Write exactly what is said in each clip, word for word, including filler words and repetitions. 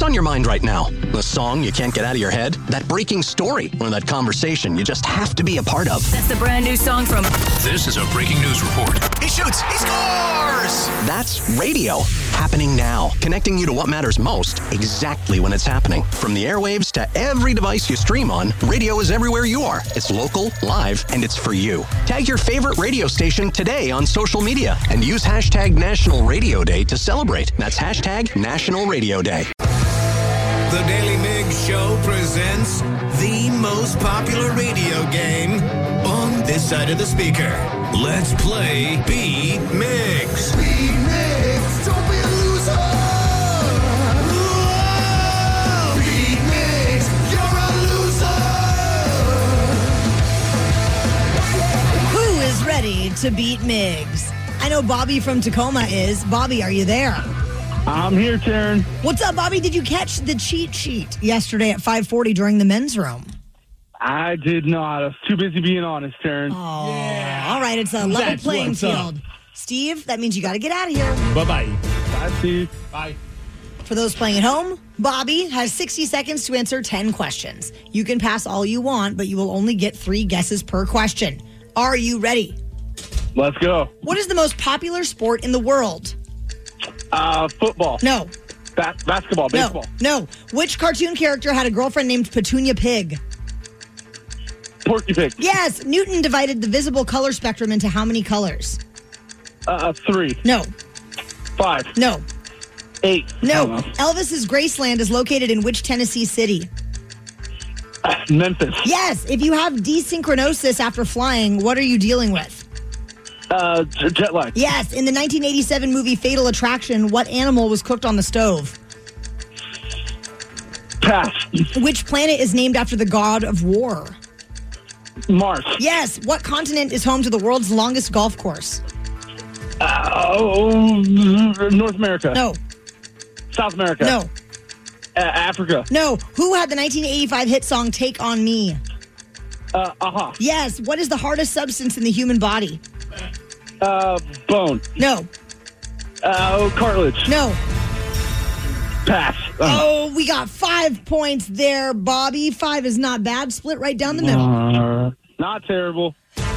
What's on your mind right now? The song you can't get out of your head? That breaking story? Or that conversation you just have to be a part of? That's the brand new song from... This is a breaking news report. He shoots! He scores! That's radio. Happening now. Connecting you to what matters most, exactly when it's happening. From the airwaves to every device you stream on, radio is everywhere you are. It's local, live, and it's for you. Tag your favorite radio station today on social media and use hashtag National Radio Day to celebrate. That's hashtag National Radio Day. The Daily Migs Show presents the most popular radio game on this side of the speaker. Let's play Beat Migs. Beat Migs, don't be a loser. Whoa! Beat Migs, you're a loser. Who is ready to beat Migs? I know Bobby from Tacoma is. Bobby, are you there? I'm here, Taryn. What's up, Bobby? Did you catch the cheat sheet yesterday at five forty during the men's room? I did not. I was too busy being honest, Taryn. Oh, yeah. All right. It's a level That's playing what's field. up. Steve, that means you got to get out of here. Bye-bye. Bye, Steve. Bye. For those playing at home, Bobby has sixty seconds to answer ten questions. You can pass all you want, but you will only get three guesses per question. Are you ready? Let's go. What is the most popular sport in the world? Uh, football. No. Ba- basketball. Baseball. No. No. Which cartoon character had a girlfriend named Petunia Pig? Porky Pig. Yes. Newton divided the visible color spectrum into how many colors? Uh, three. No. Five. No. Eight. No. I don't know. Elvis's Graceland is located in which Tennessee city? Uh, Memphis. Yes. If you have desynchronisis after flying, what are you dealing with? Uh, jet lag. Yes. In the nineteen eighty-seven movie Fatal Attraction, what animal was cooked on the stove? Pass. Which planet is named after the god of war? Mars. Yes. What continent is home to the world's longest golf course? Uh, oh, North America. No. South America. No. Uh, Africa. No. Who had the nineteen eighty-five hit song Take On Me? Uh, uh-huh. Yes. What is the hardest substance in the human body? Uh, bone. No. Uh, cartilage. No. Pass. Uh, Oh, we got five points there, Bobby. Five is not bad. Split right down the middle. Uh, not terrible.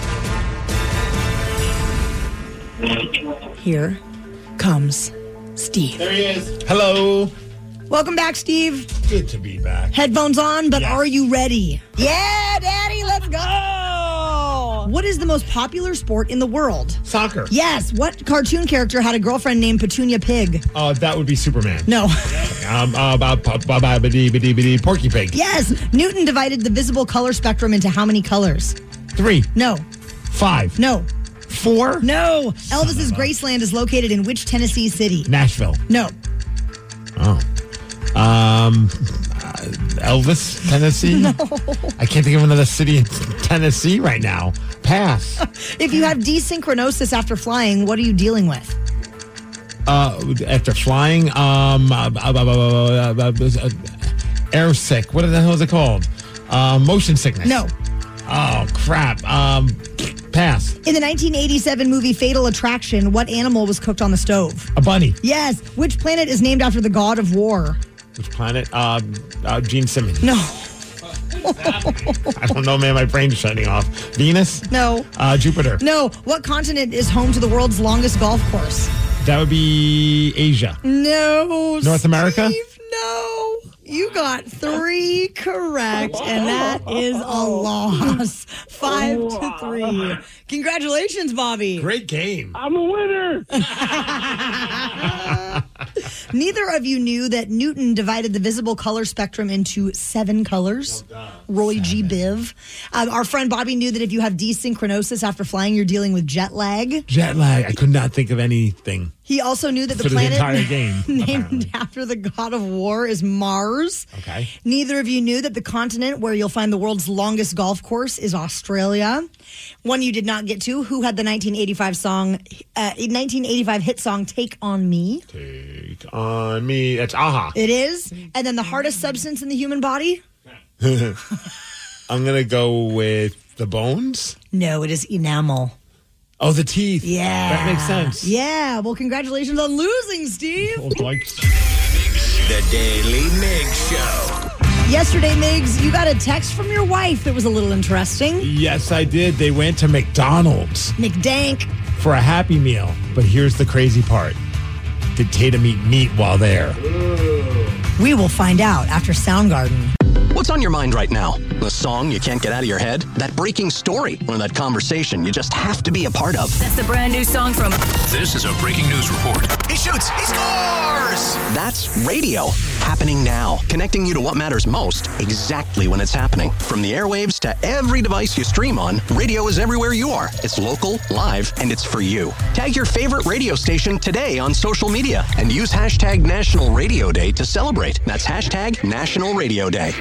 Here comes Steve. There he is. Hello. Welcome back, Steve. Good to be back. Headphones on, but Yes. are you ready? Yeah, Daddy, let's go. What is the most popular sport in the world? Soccer. Yes. What cartoon character had a girlfriend named Petunia Pig? Uh, that would be Superman. No. Um, uh, ba- ba- ba- ba- ba- ba- ba- ba- Porky Pig. Yes. Newton divided the visible color spectrum into how many colors? Three. No. Five. No. Four. No. Elvis's Graceland is located in which Tennessee city? Nashville. No. Oh. Um, uh, Elvis, Tennessee? No. I can't think of another city in Tennessee right now. Pass. If you have desynchronisis after flying, what are you dealing with? Uh, after flying, um, uh, uh, uh, uh, uh, uh, air sick. What the hell is it called? Uh, motion sickness. No. Oh, crap. Um, pass. In the nineteen eighty-seven movie Fatal Attraction, what animal was cooked on the stove? A bunny. Yes. Which planet is named after the god of war? Which planet? Uh, uh, Gene Simmons. No. I don't know, man. My brain's shutting off. Venus? No. Uh, Jupiter. No. What continent is home to the world's longest golf course? That would be Asia. No. North America? Steve, no. You got three correct, and that is a loss. Five to three. Congratulations, Bobby. Great game. I'm a winner. Neither of you knew that Newton divided the visible color spectrum into seven colors. Roy G. Biv. Um, our friend Bobby knew that if you have desynchronisis after flying, you're dealing with jet lag. Jet lag. I could not think of anything. He also knew that the For the planet entire game, named apparently. after the god of war is Mars. Okay. Neither of you knew that the continent where you'll find the world's longest golf course is Australia. One you did not get to. Who had the nineteen eighty-five song, uh, nineteen eighty-five hit song "Take on Me"? Take on me. That's aha. It is. And then the hardest substance in the human body? I'm going to go with the bones. No, it is enamel. Oh, the teeth. Yeah. That makes sense. Yeah. Well, congratulations on losing, Steve. Oh, like- Big Show. The Daily Migs Show. Yesterday, Migs, you got a text from your wife that was a little interesting. Yes, I did. They went to McDonald's McDank. for a Happy Meal. But here's the crazy part. Did Tatum eat meat while there? We will find out after Soundgarden. What's on your mind right now? The song you can't get out of your head? That breaking story? Or that conversation you just have to be a part of? That's the brand new song from... This is a breaking news report. He shoots! He scores! That's radio. Happening now. Connecting you to what matters most exactly when it's happening. From the airwaves to every device you stream on, radio is everywhere you are. It's local, live, and it's for you. Tag your favorite radio station today on social media and use hashtag National Radio Day to celebrate. That's hashtag National Radio Day.